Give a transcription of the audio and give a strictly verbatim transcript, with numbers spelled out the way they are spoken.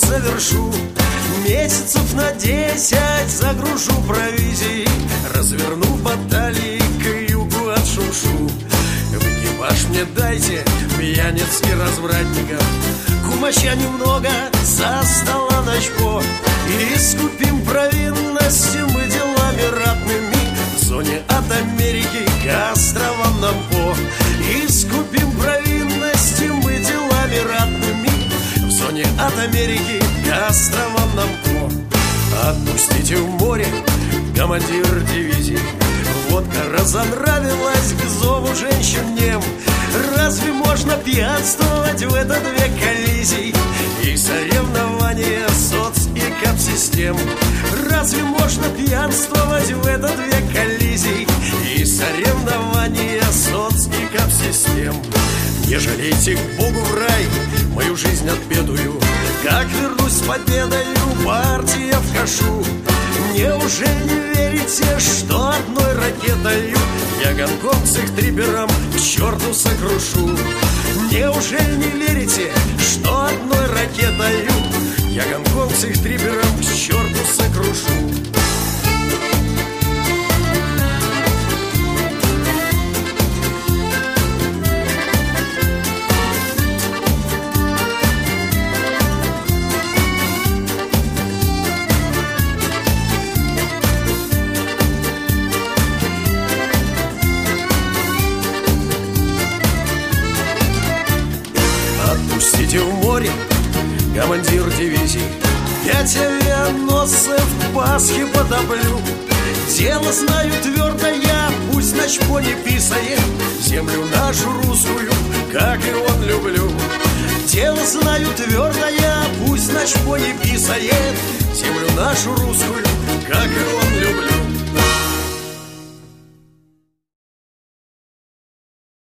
совершу. Месяцев на десять загружу провизией, разверну баталии к югу от Шушу. В экипаж мне дайте пьяниц и развратников, кумача немного со стола начпо. И искупим провинности мы делами ратными в зоне от Америки к островам Нампо. Искупим провинности мы делами ратными в зоне от Америки к островам Нампо. Отпустите в море, командир дивизии, водка разонравилась к зову женщин нем. Разве можно пьянствовать в этот век коллизий и соревнования соц- и кап-систем? Разве можно пьянствовать в этот век коллизий и соревнования соц- и кап-систем? Не жалейте к Богу в рай мою жизнь отпетую, как вернусь с победою, партия в кашу. Неужели не верите, что одной ракетою я гонконгских трипером к черту сокрушу? Неужели не верите, что одной ракетою я гонконгских трипером к черту сокрушу? Отпустите в море, командир дивизии, пять авианосцев к Пасхе потоплю. Дело знаю твердо я, пусть начпо не писает, землю нашу русскую, как и он, люблю. Дело знаю твердо я, пусть начпо не писает, землю нашу русскую, как и он.